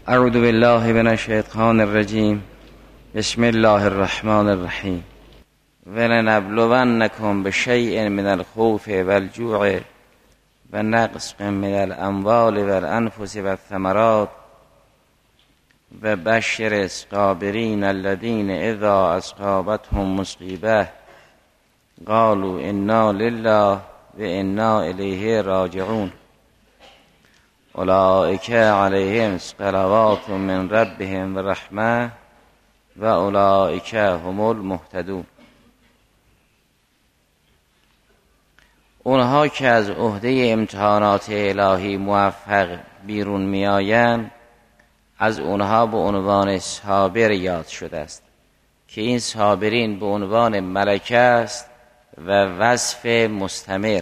اعوذ بالله من الشیطان الرجیم. بسم الله الرحمن الرحیم. ولنبلونکم بشیء من الخوف والجوع ونقص من الاموال والانفس والثمرات وبشر الصابرین الذین اذا اصابتهم مصیبة قالوا انا لله و انا الیه راجعون. اولئک علیهم صلوات من ربهم و رحمه و اولئک هم المهتدون. اونها که از عهده امتحانات الهی موفق بیرون می آیند، از اونها به عنوان صابر یاد شده است که این صابرین به عنوان ملکه است و وصف مستمر.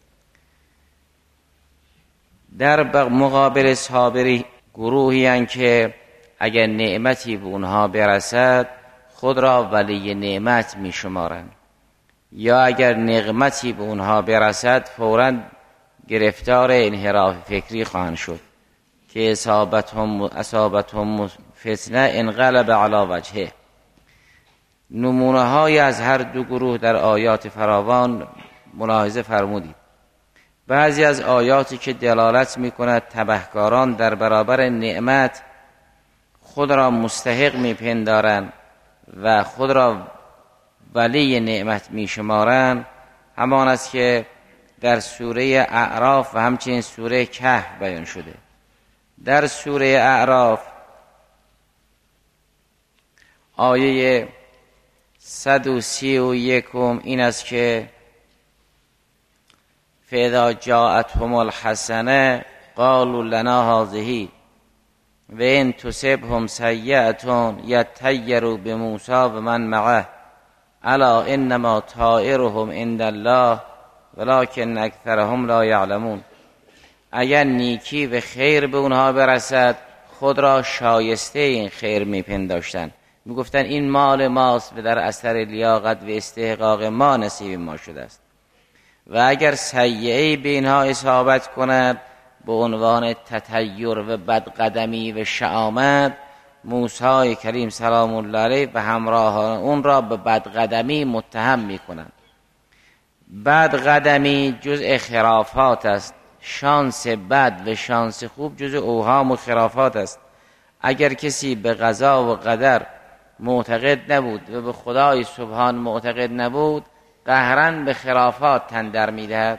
در مقابل صابری گروهی هستند که اگر نعمتی به اونها برسد خود را ولی نعمت می شمارند، یا اگر نقمتی به اونها برسد فوراً گرفتار انحراف فکری خواهند شد که اصابتهم فتنه انقلب علی وجهه. نمونه های از هر دو گروه در آیات فراوان ملاحظه فرمودید. بعضی از آیاتی که دلالت می کند تبهکاران در برابر نعمت خود را مستحق می پندارند و خود را ولی نعمت می شمارند، همان است که در سوره اعراف و همچنین سوره کهف بیان شده. در سوره اعراف آیه 131 این است که فاذا جاءتهم الحسنه قالوا لنا هذه و ان تصبهم سیئه یطیروا بموسی و من معه الا انما طائرهم عند الله ولکن اکثرهم لا یعلمون. اگر نیکی و خیر به اونها برسد خود را شایسته این خیر میپنداشتند، میگفتند این مال ماست و در اثر لیاقت و استحقاق ما نصیب ما شده است. و اگر سیئه‌ای به اینها اصابت کند به عنوان تطیر و بدقدمی و شهامت، موسی کریم سلام الله علیه و همراهان اون را به بدقدمی متهم میکنند. بدقدمی جزء خرافات است. شانس بد و شانس خوب جزء اوهام و خرافات است. اگر کسی به قضا و قدر معتقد نبود و به خدای سبحان معتقد نبود، قهرن به خرافات تن در میدهد.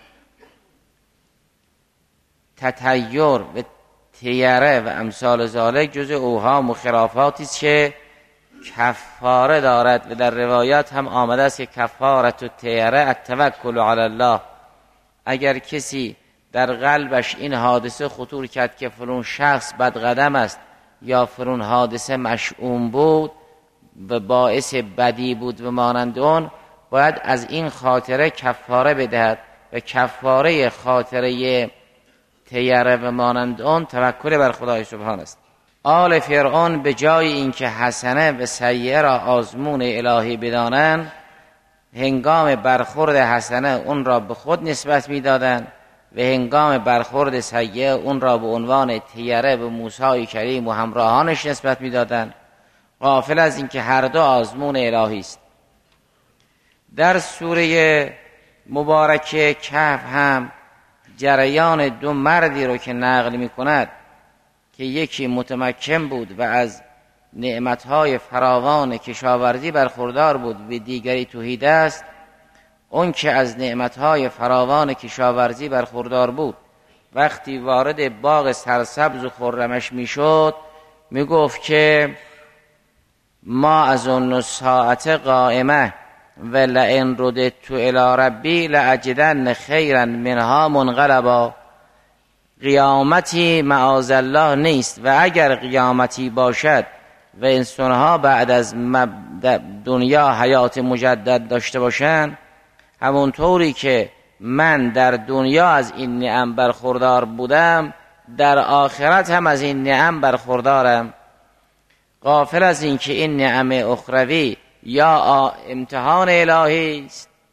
تطیر و تیره و امثال ذالک جزء اوهام و خرافاتی است که کفاره دارد و در روایات هم آمده است که کفارت و تیره التوکل علی الله. اگر کسی در قلبش این حادثه خطور کرد که فلان شخص بدقدم است یا فلان حادثه مشؤوم بود و باعث بدی بود و مانند اون، باید از این خاطره کفاره بدهد و کفاره خاطره تیره و مانند اون توکل بر خدای سبحان است. آل فرعون به جای اینکه حسنه و سیئه را آزمون الهی بدانند، هنگام برخورد حسنه اون را به خود نسبت میدادند و هنگام برخورد سیئه اون را به عنوان تیره به موسی کریم و همراهانش نسبت میدادند، غافل از اینکه هر دو آزمون الهی است. در سوره مبارکه کهف هم جریان دو مردی رو که نقل می کند که یکی متمکن بود و از نعمتهای فراوان کشاورزی برخوردار بود و دیگری توحید است. اون که از نعمتهای فراوان کشاورزی برخوردار بود وقتی وارد باغ سرسبز و خرمش می شد می گفت که ما از اون ساعت قائمه و لئن رددت الی ربی لاجدن خیرا منها منقلبا. قیامتی معاذ الله نیست و اگر قیامتی باشد و انسانها بعد از دنیا حیات مجدد داشته باشند، همونطوری که من در دنیا از این نعم برخوردار بودم در آخرت هم از این نعم برخوردارم. غافل از این که این نعم اخروی یا امتحان الهی است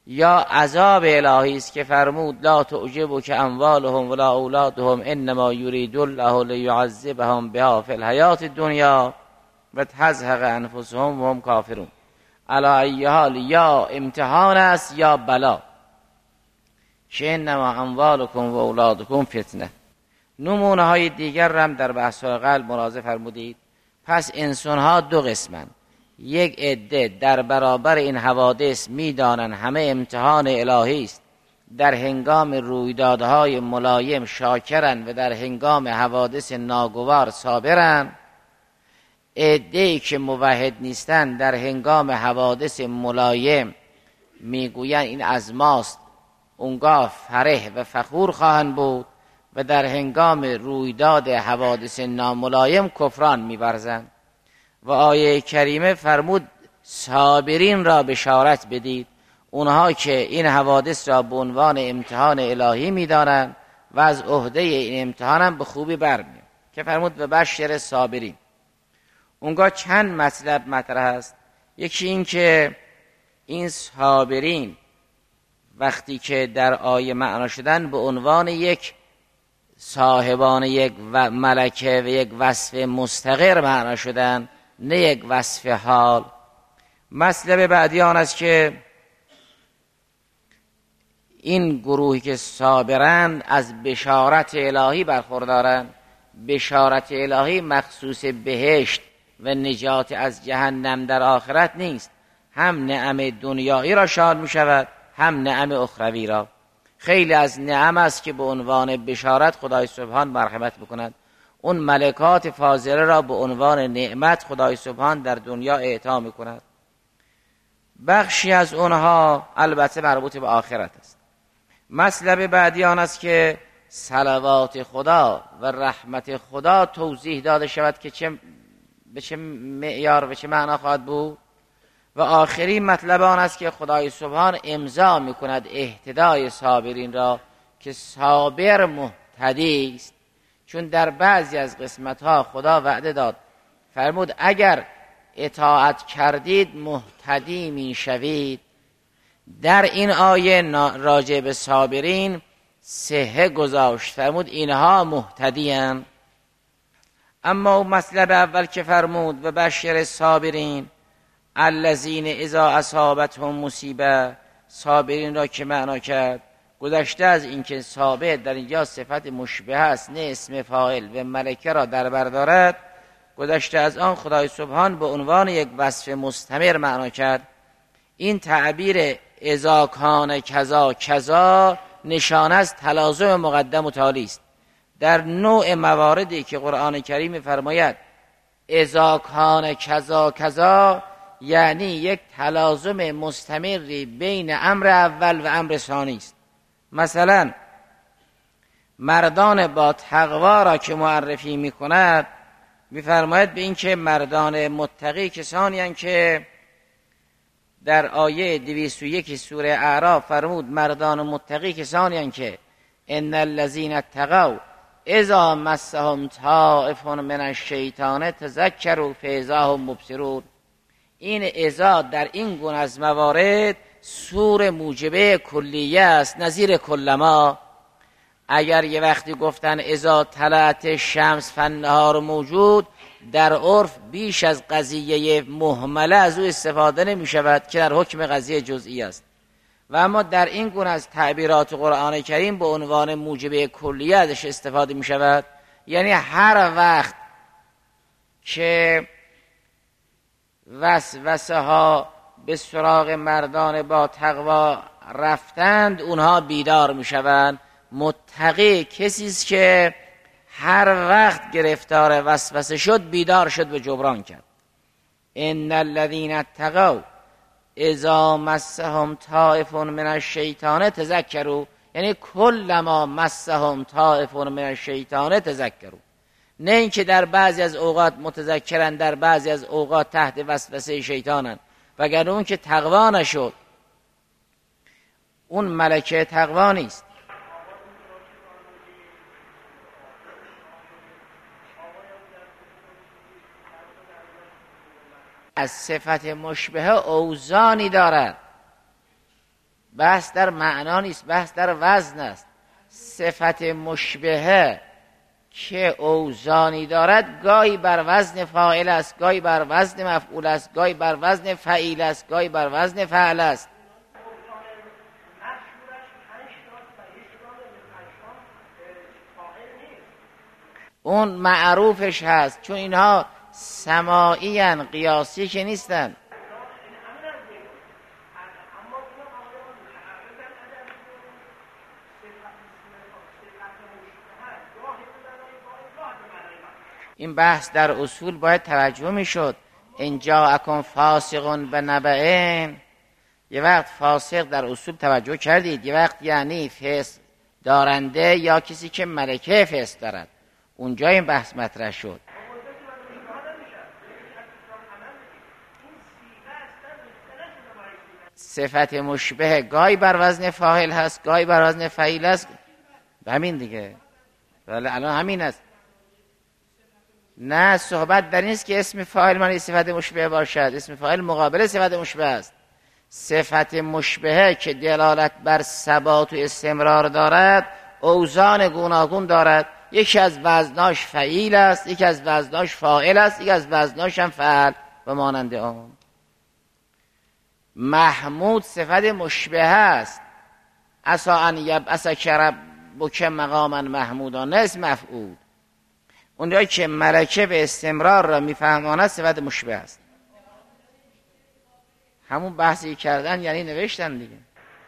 یا عذاب الهی است که فرمود لا تعجبک اموالهم ولا اولادهم انما یرید الله لیعذبهم بها فی الحیات الدنیا و تزهق انفسهم و هم کافرون. علی ای حال یا امتحان است یا بلا، که انما اموالکم و اولادکم فتنه. نمونه های دیگر هم در بحث های قبل ملاحظه فرمودید. پس انسان ها دو قسمند، یک عده در برابر این حوادث میدانند همه امتحان الهی است، در هنگام رویدادهای ملایم شاکرند و در هنگام حوادث ناگوار صابرند. عده‌ای که موحد نیستند در هنگام حوادث ملایم میگویند این از ماست، اونگاه فرح و فخور خواهند بود و در هنگام رویداد حوادث ناملایم کفران می‌ورزند. و آیه کریمه فرمود صابرین را بشارت بدید، اونها که این حوادث را به عنوان امتحان الهی می‌دانند و از عهده این امتحان هم به خوبی برمی‌آیند، که فرمود و بشر صابرین. اونگاه چند مطلب مطرح است. یکی این که این صابرین وقتی که در آیه معنا شدن به عنوان یک صاحبان یک ملکه و یک وصف مستقر معنا شدن، نه یک وصف حال. مطلب بعدی آن است که این گروهی که صابرند از بشارت الهی برخوردارند. بشارت الهی مخصوص بهشت و نجات از جهنم در آخرت نیست، هم نعم دنیایی را شامل می شود هم نعم اخروی را. خیلی از نعم است که به عنوان بشارت خدای سبحان مرحمت بکند، اون ملکات فاضله را به عنوان نعمت خدای سبحان در دنیا اعطا می کند. بخشی از اونها البته مربوط به آخرت است. مطلب بعدی آن است که صلوات خدا و رحمت خدا توضیح داده شود که به چه معیار و چه معنا خواهد بود. و آخرین مطلب آن است که خدای سبحان امضا می کند اهتدای صابرین را که صابر مهتدی است، چون در بعضی از قسمت ها خدا وعده داد، فرمود اگر اطاعت کردید مهتدی می شوید. در این آیه راجع به صابرین صحه گذاشت، فرمود اینها مهتدی اند. اما مطلب اول که فرمود و بشر صابرین الذین اذا اصابتهم مصیبه، صابرین را که معنا کرد گذشته از اینکه صابر در اینجا صفت مشبه است نه اسم فاعل و ملکه را در بر دارد، گذشته از آن خدای سبحان به عنوان یک وصف مستمر معنا کرد. این تعبیر اذا کان کذا کذا نشانه از تلازم مقدم و تالی است. در نوع مواردی که قرآن کریم می‌فرماید اذا کان کذا کذا، یعنی یک تلازم مستمری بین امر اول و امر ثانی است. مثلا مردان با تقوا را که معرفی می‌کند می‌فرماید به این که مردان متقی کسانی اند که در آیه 201 سوره اعراف فرمود مردان متقی کسانی اند که ان الذين اتقوا اذا مسهم طائف من الشیطان تذکروا فاذا هم مبصرون. این اذا در این گونه از موارد سور موجبه کلیه است، نظیر کلما. اگر یه وقتی گفتن اذا طلعت شمس فالنهار موجود، در عرف بیش از قضیه مهمله از او استفاده نمی شود که در حکم قضیه جزئی است. و اما در این گونه از تعبیرات قرآن کریم به عنوان موجبه کلیه ازش استفاده می شود، یعنی هر وقت که وسوسه ها به سراغ مردان با تقوا رفتند اونها بیدار می شوند. متقی کسی است که هر وقت گرفتار وسوسه شد بیدار شد و جبران کرد. ان الذين اتقوا اذا مسهم طائف من الشیطان تذکروا، یعنی کلما مسهم طائف من الشیطان تذکروا، نه اینکه در بعضی از اوقات متذکرن در بعضی از اوقات تحت وسوسه شیطانن. وگر اون که تقوا نشد اون ملکه تقوا نیست. از صفت مشبهه اوزانی دارد. بحث در معنا نیست، بحث در وزن است. صفت مشبهه که اوزانی دارد گاهی بر وزن فاعل است، گاهی بر وزن مفعول است، گاهی بر وزن فعیل است، گاهی بر وزن فعل است. اون معروفش هست، چون اینها سماعی ان، قیاسی که نیستن. این بحث در اصول باید توجه می شد. ان جاءکم فاسق بنبأ، یه وقت فاسق در اصول توجه کردید، یه وقت یعنی فسق دارنده یا کسی که ملکه فسق دارد، اونجا این بحث مطرح شد. صفت مشبه گاهی بر وزن فاعل هست، گاهی بر وزن فعیل است. همین دیگه، ولی الان همین است. نه، صحبت در این است که اسم فاعل معنی صفت مشبه باشد، اسم فاعل مقابل صفت مشبه است. صفت مشبهه که دلالت بر ثبات و استمرار دارد اوزان گوناگون دارد. یکی از وزناش فعیل است، یکی از وزناش فاعل است، یکی از وزناش هم فعل و مانند آن. محمود صفت مشبه است. عسى ان یبعثک ربک مقاما محمودا، نه اسم مفعول. اونجایی که ملکه به استمرار را میفهماند صفت مشبه است. همون بحثی کردن یعنی نوشتن دیگه.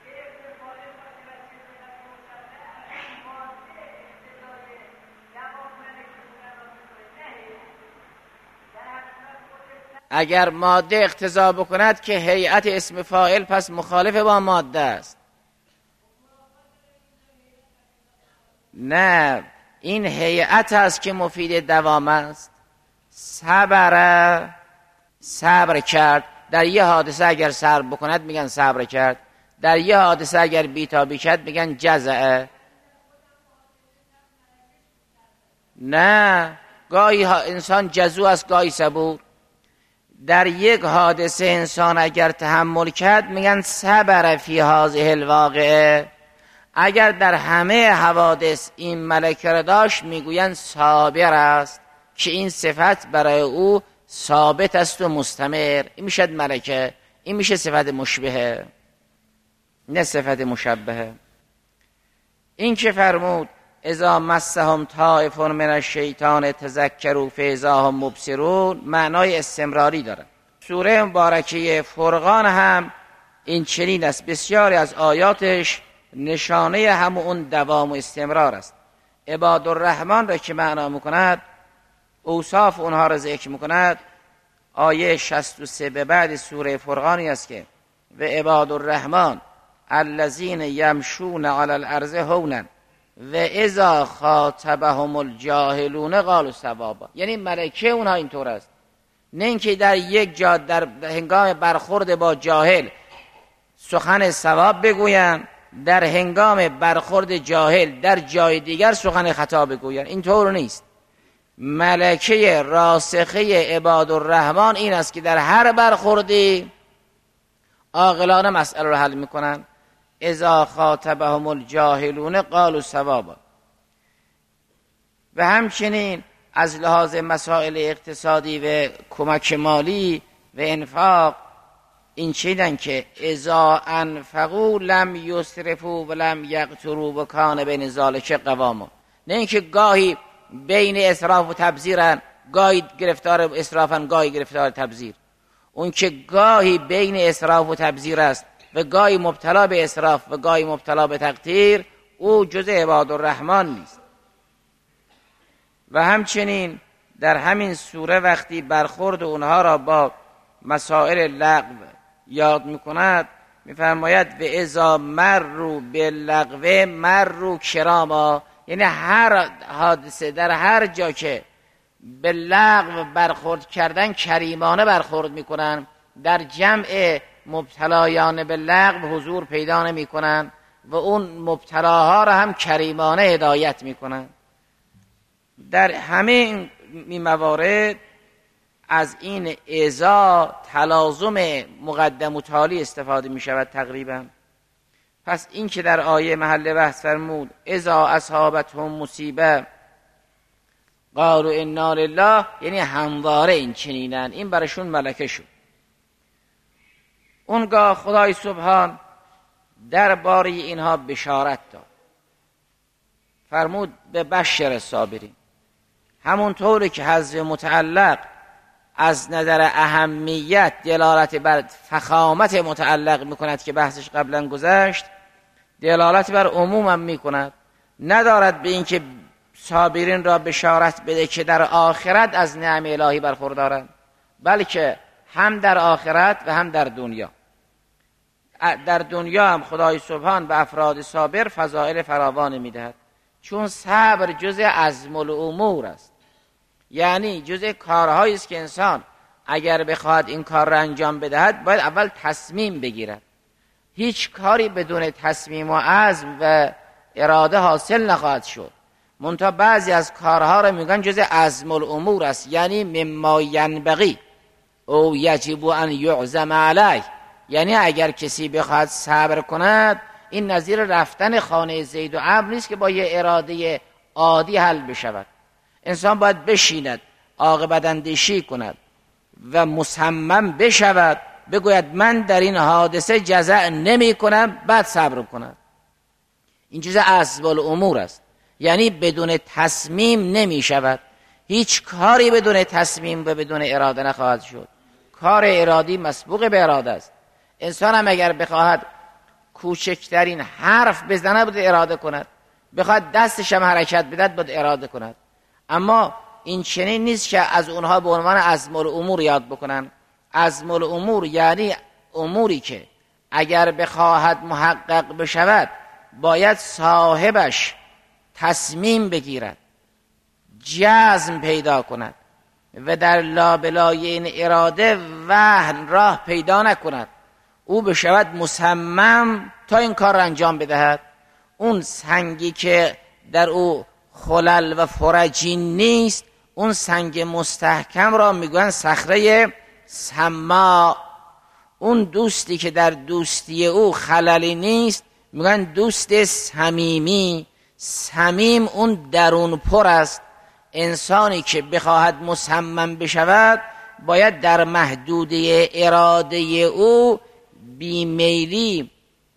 اگر ماده اقتضا بکند که هیئت اسم فاعل، پس مخالف با ماده است. نه، این هیئت است که مفید دوام است. صبر کرد. در یه حادثه اگر صبر بکند میگن صبر کرد، در یه حادثه اگر بیتابی کرد میگن جزعه. نه، گاهی انسان جزوع است، گاهی صبور. در یک حادثه انسان اگر تحمل کرد میگن صبر فی هذه الواقعه. اگر در همه حوادث این ملکه را داشت میگویند صابر است، که این صفت برای او ثابت است و مستمر. این میشه ملکه، این میشه صفت مشبهه، نه صفت مشبهه. این که فرمود اذا مسهم طائف من الشیطان تذکروا فاذا هم مبصرون، معنای استمراری داره. سوره مبارکه فرقان هم این چنین است، بسیاری از آیاتش نشانه همون دوام و استمرار است. عباد الرحمن را که معنا میکند، اوصاف اونها را ذکر میکند، آیه 63 به بعد سوره فرقانی است که و عباد الرحمن الذین یمشون علی الارض هونا و اذا خاطبهم الجاهلون قالوا صوابا. یعنی ملکه اونها اینطور است، نه اینکه در یک جا در هنگام برخورد با جاهل سخن صواب بگویند، در هنگام برخورد جاهل در جای دیگر سخن خطا بگویند. اینطور نیست. ملکه راسخه عباد الرحمن این است که در هر برخوردی عاقلانه مسئله رو حل میکنن. اذا خاطبهم الجاهلون قالوا صوابا. و همچنین از لحاظ مسائل اقتصادی و کمک مالی و انفاق این چیدن که اذا انفقوا لم یسرفوا و لم یقتروا و کان بین ذلک قواما. نه اینکه گاهی بین اسراف و تبذیرن، گاهی گرفتار اسرافن، گاهی گرفتار تبذیر. اون که گاهی بین اسراف و تبذیر است و گاهی مبتلا به اسراف و گاهی مبتلا به تقتیر، او جز عباد الرحمن نیست. و همچنین در همین سوره وقتی برخورد اونها را با مسائل لغو یاد میکند، میفرماید و اذا مروا باللغو مروا کراما. یعنی هر حادثه در هر جا که به لغو برخورد کردن کریمانه برخورد میکنن، در جمع مبتلایان به لغو حضور پیدا نمیکنن و اون مبتلاها را هم کریمانه هدایت میکنن. در همه این موارد از این اذا تلازم مقدم و تالی استفاده می شود تقریبا. پس این که در آیه محل بحث فرمود اذا اصابتهم مصیبه قالوا انا لله، یعنی همواره این چنینن، این برشون ملکه شد. اونگاه خدای سبحان درباره اینها بشارت داد، فرمود به بشر صابرین. همونطوری که حذف متعلق از نظر اهمیت دلالت بر فخامت متعلق میکند که بحثش قبلا گذشت، دلالت بر عموم هم میکند، ندارد به این که صابرین را بشارت بده که در آخرت از نعم الهی برخوردارند، بلکه هم در آخرت و هم در دنیا. در دنیا هم خدای سبحان به افراد صابر فضائل فراوان میدهد، چون صبر جزء عزم الامور است، یعنی جزء کارهایی است که انسان اگر بخواهد این کار را انجام بدهد باید اول تصمیم بگیرد. هیچ کاری بدون تصمیم و عزم و اراده حاصل نخواهد شد. منتها بعضی از کارها را میگن جزء عزم الامور است، یعنی مما ینبغی او یجب ان یعزم علیه، یعنی اگر کسی بخواهد صبر کند این نظیر رفتن خانه زید و عمرو نیست که با یه اراده عادی حل بشود. انسان باید بشیند، عاقبت اندیشی کند و مصمم بشود، بگوید من در این حادثه جزع نمی کنم، بعد صبر کند. این چیز عزم الامور است، یعنی بدون تصمیم نمی شود. هیچ کاری بدون تصمیم و بدون اراده نخواهد شد. کار ارادی مسبوق به اراده است. انسان هم اگر بخواهد کوچکترین حرف بزنه باید اراده کند، بخواهد دستش هم حرکت بدهد باید اراده کند. اما این چنین نیست که از اونها به عنوان عزم الامور یاد بکنن. عزم الامور یعنی اموری که اگر بخواهد محقق بشود باید صاحبش تصمیم بگیرد، جزم پیدا کند و در لابلای این اراده وهن راه پیدا نکند، او بشود مصمم تا این کار را انجام بدهد. اون سنگی که در او خلل و فرجی نیست، اون سنگ مستحکم را میگوین صخره سما. اون دوستی که در دوستی او خللی نیست میگن دوست صمیمی. صمیم اون درون پر است. انسانی که بخواهد مصمم بشود باید در محدوده اراده او بیمیلی،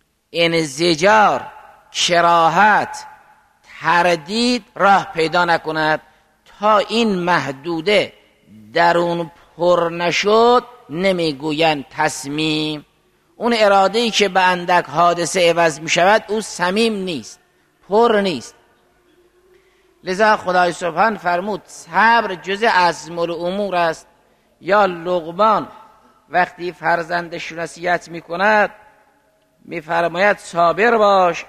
انزجار، کراهت، تردید راه پیدا نکند. تا این محدوده درون پر نشد نمیگویند تصمیم. اون اراده‌ای که به اندک حادثه عوض می شود او صمیم نیست، پر نیست. لذا خدای سبحان فرمود صبر جزء عزم الامور است. یا لقمان وقتی فرزندش نصیحت می کند می فرماید صابر باش.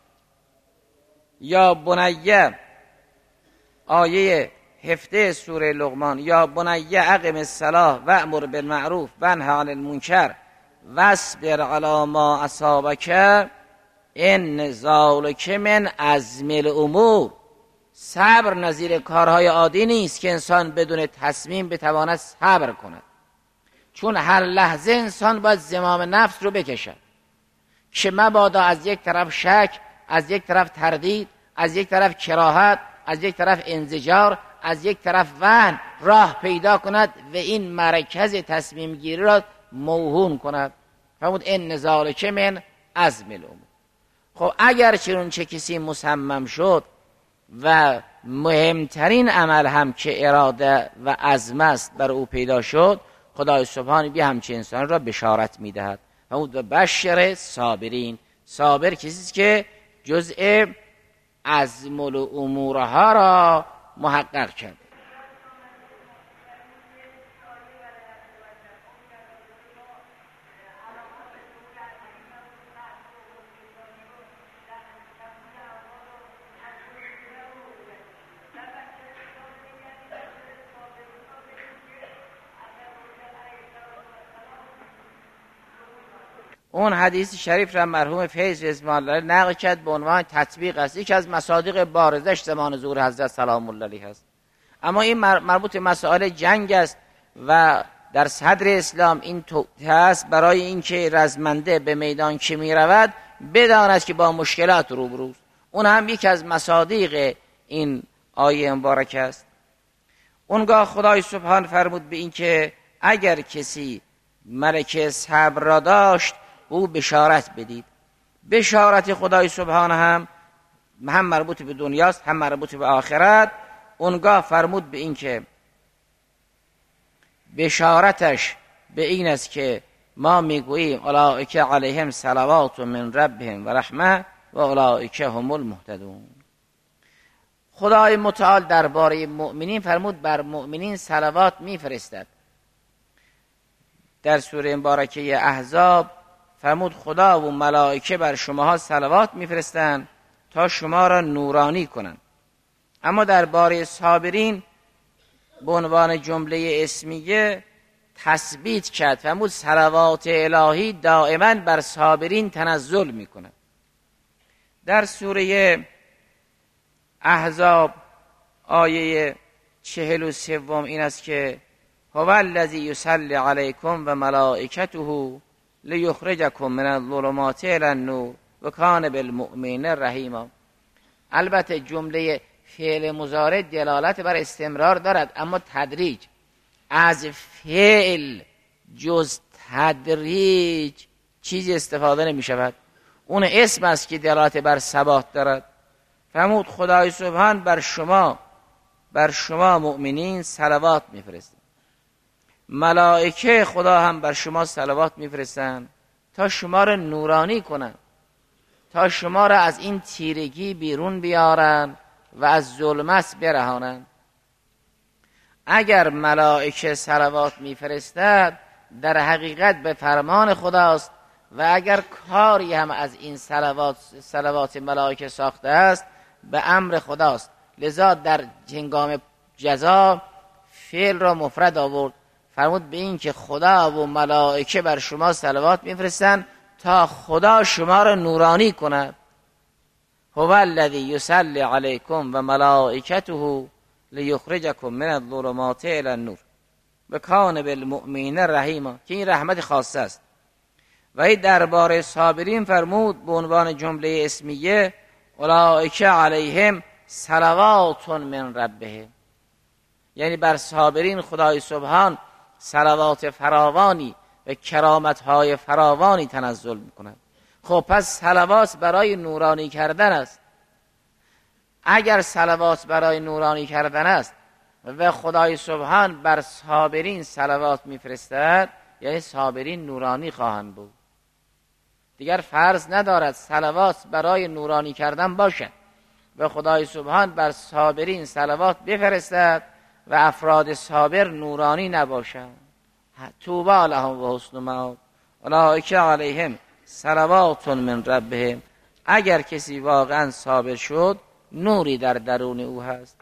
یا بنیه، آیه 17 سوره لقمان، یا بنیه اقم الصلاة و امر بالمعروف و انه عن المنکر واصبر علی ما اصابک ان ذلک من عزم الامور. صبر نظیر کارهای عادی نیست که انسان بدون تصمیم بتواند صبر کند، چون هر لحظه انسان باید زمام نفس رو بکشد که مبادا از یک طرف شک، از یک طرف تردید، از یک طرف کراهت، از یک طرف انزجار، از یک طرف وهن راه پیدا کند و این مرکز تصمیم گیری را موهون کند. فرمود ان ذلک من عزم الامور. خب اگر چون چه کسی مصمم شد و مهمترین عمل هم که اراده و عزم است بر او پیدا شد، خدای سبحان بی همچین انسان را بشارت میدهد. فرمود و بشر صابرین. صابر کسی که جزء عزم الامورها را محقق کرد. اون حدیث شریف را مرحوم فیض اسماعیل نقل کرد به عنوان تطبیق است. یکی از مصادیق بارزش زمان ظهور حضرت سلام الله علیه است. اما این مربوط به مسائل جنگ است و در صدر اسلام این توطئه است برای اینکه رزمنده به میدان که می رود بداند که با مشکلات روبروست. اون هم یکی از مصادیق این آیه مبارک است. اونگاه خدای سبحان فرمود به این که اگر کسی ملکه صبر را داشت او بشارت بدید. بشارت خدای سبحان هم مربوط به دنیاست هم مربوط به آخرت. اونگاه فرمود به این که بشارتش به این است که ما میگوییم اولئک علیهم صلوات من ربهم و رحمه و اولئک هم المهتدون. خدای متعال درباره مؤمنین فرمود بر مؤمنین صلوات میفرستد. در سوره مبارکه احزاب فرمود خدا و ملائکه بر شماها صلوات میفرستند تا شما را نورانی کنند. اما درباره صابرین به عنوان جمله اسمیه تثبیت کرد، فرمود صلوات الهی دائما بر صابرین تنزل میکند. در سوره احزاب آیه 43 این است که هو الذی یصلی علیکم و ملائکته لیخرجکم من الظلمات الی النور و کان بالمؤمنین رحیما. البته جمله فعل مضارع دلالت بر استمرار دارد، اما تدریج از فعل جز تدریج چیزی استفاده نمی شود. اون اسم است که دلالت بر ثبات دارد. فرمود خدای سبحان بر شما مؤمنین صلوات میفرسته. ملائکه خدا هم بر شما صلوات میفرستند تا شما را نورانی کنند، تا شما را از این تیرگی بیرون بیارن و از ظلمت برهانند. اگر ملائکه صلوات میفرستد در حقیقت به فرمان خداست و اگر کاری هم از این صلوات ملائکه ساخته است به امر خداست. لذا در هنگام جزا فعل را مفرد آورد، فرمود به این که خدا و ملائکه بر شما صلوات میفرستند تا خدا شما را نورانی کند. هو الذی یصلی علیکم و ملائکته لیخرجکم من الظلمات الی النور و کان بالمؤمنین رحیما، که این رحمت خاصه است. و این درباره صابرین فرمود به عنوان جمله اسمیه اولئک علیهم صلوات من ربهم، یعنی بر صابرین خدای سبحان صلوات فراوانی و کرامت‌های فراوانی تنزل می‌کند. خب پس صلوات برای نورانی کردن است. اگر صلوات برای نورانی کردن است و خدای سبحان بر صابرین صلوات میفرستد، یعنی صابرین نورانی خواهند بود. دیگر فرض ندارد صلوات برای نورانی کردن باشد و خدای سبحان بر صابرین صلوات بفرستد و افراد صابر نورانی نباشند. طوبی لهم و حسن مآب اولئک علیهم صلوات من ربهم. اگر کسی واقعا صابر شد نوری در درون او هست.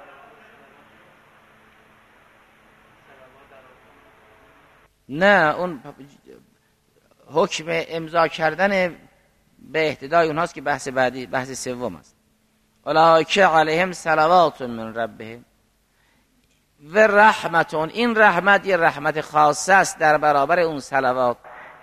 نه، اون حکم امضا کردن به اهتدای اونهاست که بحث بعدی، بحث سوم است. اولئک علیهم صلوات من ربهم و رحمتون. این رحمت یه رحمت خاصه است در برابر اون صلوات.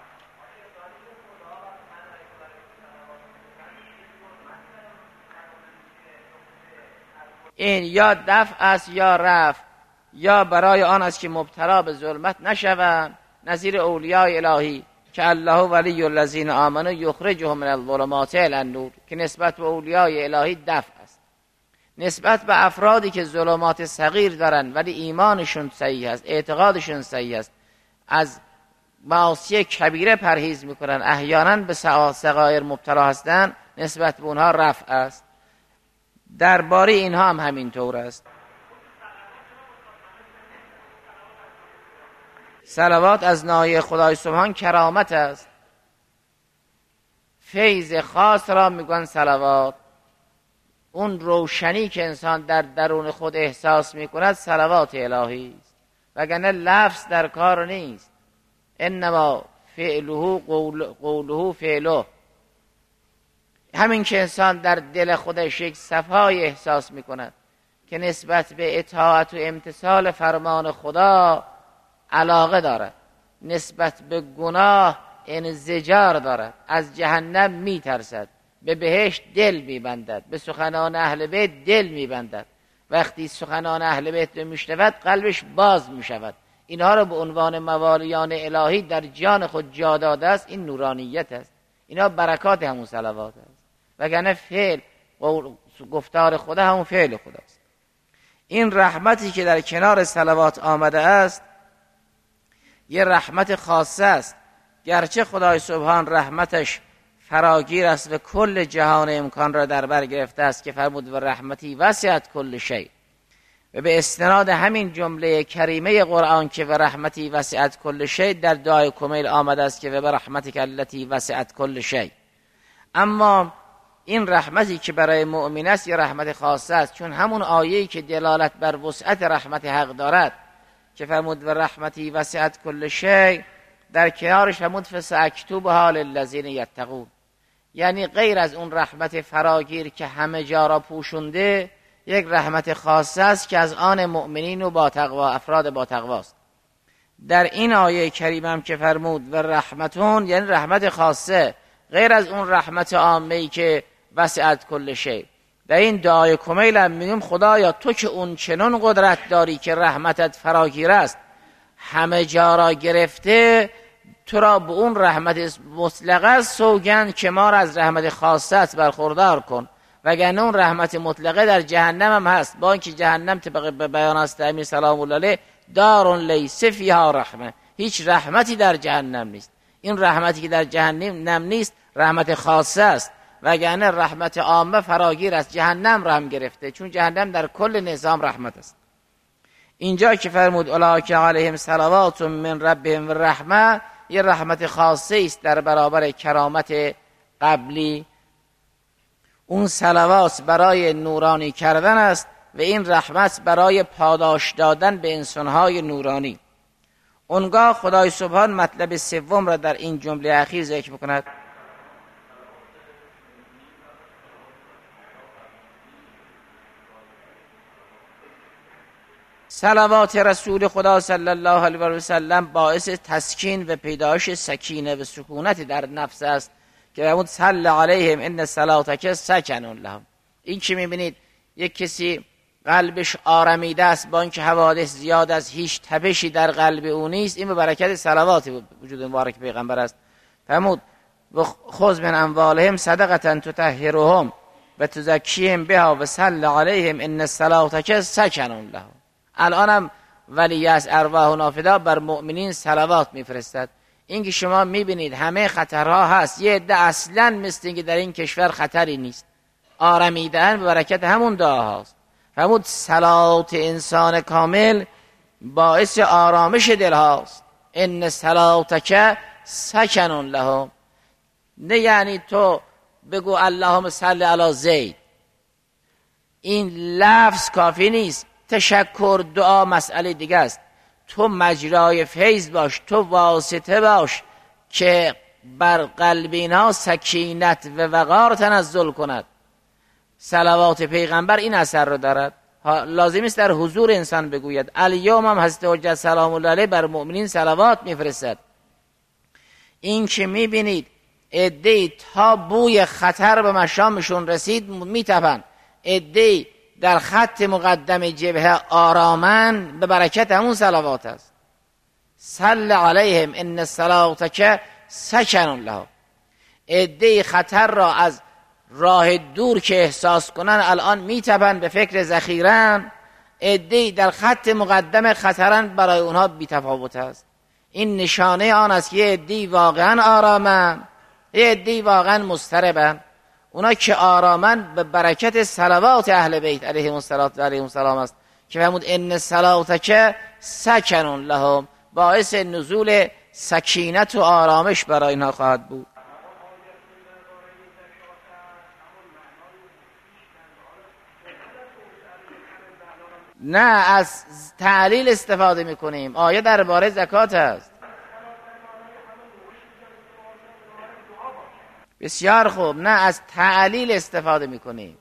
این یا دفع است یا رفع، یا برای آن است که مبتلا به ظلمت نشوند، نظیر اولیاء الهی که الله ولی الذین آمنوا یخرجهم من الظلمات الی النور، که نسبت به اولیاء الهی دفع است. نسبت به افرادی که ظلمات صغیر دارند ولی ایمانشون صحیح است، اعتقادشون صحیح است، از معاصی کبیره پرهیز میکنن، احیانا به صغائر مبتلا هستند، نسبت به اونها رفع است. درباره اینها هم همینطور است. صلوات از ناحیه خدای سبحان کرامت است. فیض خاص را میگن صلوات. اون روشنی که انسان در درون خود احساس میکند صلوات الهی است، وگرنه لفظ در کار نیست. انما فعله قوله فعله. همین که انسان در دل خودش یک صفای احساس میکند که نسبت به اطاعت و امتثال فرمان خدا علاقه دارد، نسبت به گناه انزجار دارد، از جهنم میترسد، به بهشت دل میبندد، به سخنان اهل بیت دل میبندد. وقتی سخنان اهل بیت رو میشنود قلبش باز میشود. اینها رو به عنوان موالیان الهی در جان خود جا داده است. این نورانیت است، اینها برکات همون صلوات است، وگرنه فعل گفتار خدا همون فعل خداست. این رحمتی که در کنار صلوات آمده است یه رحمت خاصه است، گرچه خدای سبحان رحمتش فراگیر است و کل جهان امکان را در بر گرفته است که فرمود و رحمتی وسعت کل شیء، و به استناد همین جمله کریمه قرآن که و رحمتی وسعت کل شیء در دعای کمیل آمده است که و برحمتک التی وسعت کل شیء. اما این رحمتی که برای مؤمن است یه رحمت خاصه است، چون همون آیه‌ای که دلالت بر وسعت رحمت حق دارد که فرمود و رحمتی وسعت کل شیء، در کنارش فرمود فساکتبها للذین یتقون، یعنی غیر از اون رحمت فراگیر که همه جا را پوشونده، یک رحمت خاصه است که از آن مؤمنین و با تقوا، افراد با تقواست. در این آیه کریمه هم که فرمود و رحمتون، یعنی رحمت خاصه غیر از اون رحمت عامه‌ای که وسعت کل شیء. در این دعای کمیل هم میگیم خدایا تو که اون چنون قدرت داری که رحمتت فراگیر است، همه جا را گرفته، تو را به اون رحمت مطلقه سوگند که ما را از رحمت خاصت برخوردار کن، وگرنه اون رحمت مطلقه در جهنم هم هست، با اینکه جهنم طبق به بیان است امیر سلام الله علیه دار لیس فیها رحمه، هیچ رحمتی در جهنم نیست. این رحمتی که در جهنم نیست رحمت خاصه است، وگرنه رحمت عامه فراگیر است، جهنم را هم گرفته، چون جهنم در کل نظام رحمت است. اینجا که فرمود اولئک علیهم صلوات من ربهم و رحمه، یه رحمت خاصه است در برابر کرامت قبلی. اون صلوات برای نورانی کردن است و این رحمت برای پاداش دادن به انسانهای نورانی. اونگاه خدای سبحان مطلب سوم را در این جمله اخیر ذکر میکند. صلوات رسول خدا صلی الله علیه و سلم باعث تسکین و پیدایش سکینه و سکونت در نفس است که فرمود صلی علیهم ان صلاتک سکن لهم. این که میبینید یک کسی قلبش آرمیده است با اینکه حوادث زیاد است، هیچ تپشی در قلب او نیست، این به برکت صلوات وجود مبارک پیغمبر است. فرمود و خذ من اموالهم صدقه تطهرهم و تزکیهم بها و صلی علیهم ان صلاتک سکن لهم. الان هم ولی از ارواح و نافدا بر مؤمنین صلوات میفرستد. این که شما میبینید همه خطرها هست، یه عده اصلا مثل اینکه در این کشور خطری نیست، آرمیدن به برکت همون دعاهاست. فرمود صلات انسان کامل باعث آرامش دل هاست. ان صلاتک سکن لهم. نه یعنی تو بگو اللهم صل علی زید، این لفظ کافی نیست. تشکر دعا مسئله دیگه است. تو مجرای فیض باش، تو واسطه باش که بر قلب اینها سکینت و وقار تنزل کند. صلوات پیغمبر این اثر رو دارد. لازم است در حضور انسان بگوید. الیوم هم حضرت حجت سلام الله علیه بر مؤمنین صلوات میفرستد. این که میبینید عده‌ای تا بوی خطر به مشامشون رسید میتپن، عده‌ای در خط مقدم جبهه آرامن، به برکت همون صلوات است. صل علیهم ان صلاتک سکن لهم. عده‌ای خطر را از راه دور که احساس کنن الان میتپن به فکر ذخیرن، عده‌ای در خط مقدم خطرن، برای اونها بی‌تفاوت است. این نشانه آن است که یه عده‌ای واقعا آرامن، یه عده‌ای واقعا مضطربن. اونا که آرامن به برکت صلوات اهل بیت علیهم السلام است که فرمود ان صلاتک سکن لهم، باعث نزول سکینت و آرامش برای اینها خواهد بود. نه از تعلیل استفاده میکنیم. آیه درباره زکات است. بسیار خوب. نه از تعلیل استفاده میکنیم.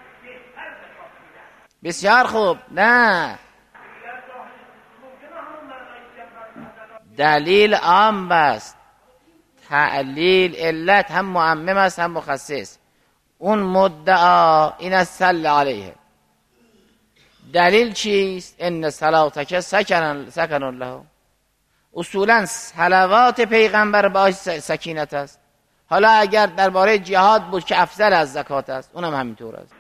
بسیار خوب. نه دلیل عام است، تعلیل علت هم معمم است هم مخصص. اون مدعا این است صلی علیه. دلیل چیست؟ ان صلاتک سکن له. اصولا صلوات پیغمبر باش سکینت است. حالا اگر درباره جهاد بود که افضل از زکات است، اونم همینطور است.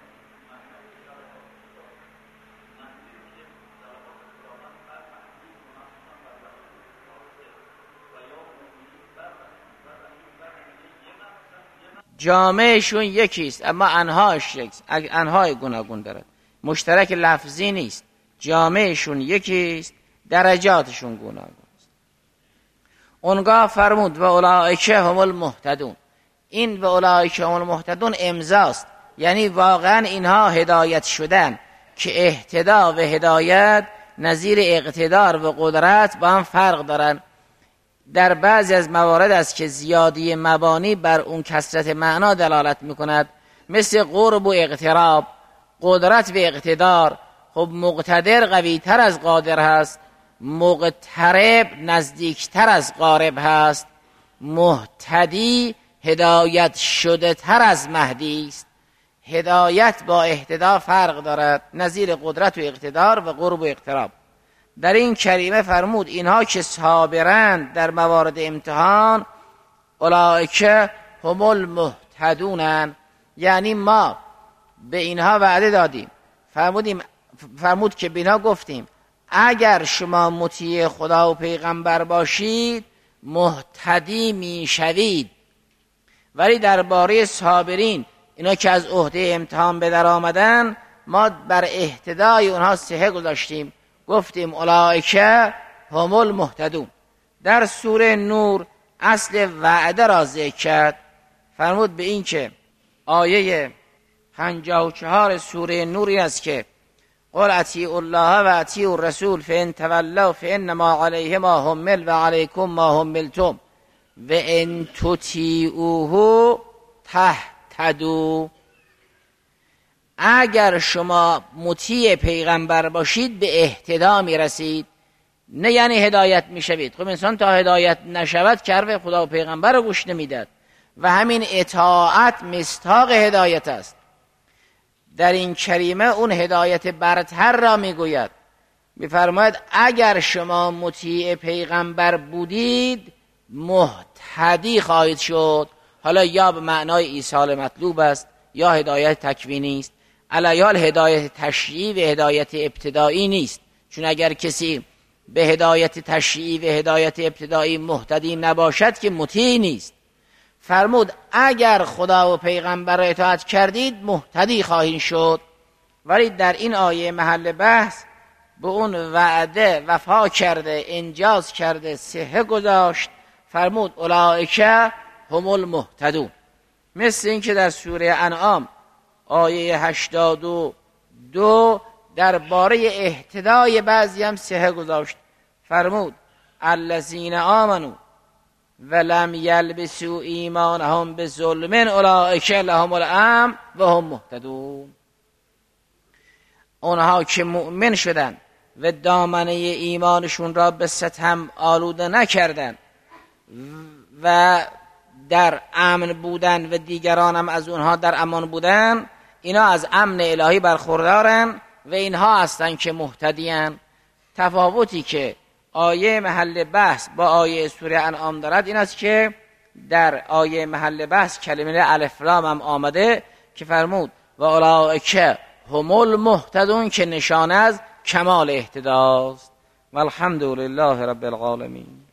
جامعشون یکیست اما انواعش یکیست، انواع گوناگون دارد، مشترک لفظی نیست. جامعشون یکیست، درجاتشون گوناگون است. اونگاه فرمود و اولئک هم المهتدون. این و اولئک هم المهتدون امضاست، یعنی واقعا اینها هدایت شدن که اهتدا و هدایت نظیر اقتدار و قدرت با هم فرق دارن. در بعضی از موارد است که زیادی مبانی بر اون کثرت معنا دلالت میکند، مثل قرب و اقتراب. قدرت و اقتدار، خب مقتدر قوی تر از قادر هست، مقترب نزدیکتر از قارب هست، مهتدی هدایت شده تر از مهدی است. هدایت با اهتدا فرق دارد، نظیر قدرت و اقتدار و قرب و اقتراب. در این کریمه فرمود اینها که صابرند در موارد امتحان، اولئک هم المهتدونن. یعنی ما به اینها وعده دادیم، فرمود که به اینها گفتیم اگر شما مطیع خدا و پیغمبر باشید مهتدی میشوید. ولی درباره صابرین، اینا که از عهده امتحان به در آمدن، ما بر اهتدای اونها سهه گذاشتیم، گفتیم اولئک هم المهتدون. در سوره نور اصل وعده را ذکر کرد، فرمود به این که آیه 54 سوره نوری است که قل اطیعوا الله و اطیعوا الرسول فان تولوا فانما علیه ما حمل و علیکم ما حملتم و ان تطیعوه تهتدوا. اگر شما مطیع پیغمبر باشید به اهتدا میرسید، نه یعنی هدایت میشوید. خب انسان تا هدایت نشود که حرف خدا و پیغمبر رو گوش نمیداد و همین اطاعت مصداق هدایت است. در این کریمه اون هدایت برتر را میگوید، میفرماید اگر شما مطیع پیغمبر بودید مهتدی خواهید شد. حالا یا به معنای ایصال مطلوب است یا هدایت تکوینی است. علیال هدایت تشریعی و هدایت ابتدایی نیست، چون اگر کسی به هدایت تشریعی و هدایت ابتدایی مهتدی نباشد که مطیع نیست. فرمود اگر خدا و پیغمبر را اطاعت کردید مهتدی خواهید شد. ولی در این آیه محل بحث به اون وعده وفا کرده، انجاز کرده، صحه گذاشت. فرمود اولئک هم المهتدون. مثل این که در سوره انعام آیه 82 درباره اهتدای بعضی هم صحه گذاشت. فرمود الذین آمنوا ولم یلبسوا ایمانهم بظلم اولئک لهم الامن و هم مهتدون. اونها که مؤمن شدن و دامنه ایمانشون را به ستم آلوده نکردن و در امن بودن و دیگران هم از اونها در امان بودن، اینا از امن الهی برخوردارن و اینها هستن که مهتدیان. تفاوتی که آیه محل بحث با آیه سوره انعام دارد این است که در آیه محل بحث کلمه الف لام هم آمده که فرمود و اولئک هم المهتدون که نشانه از کمال اهتداست. والحمد لله رب العالمین.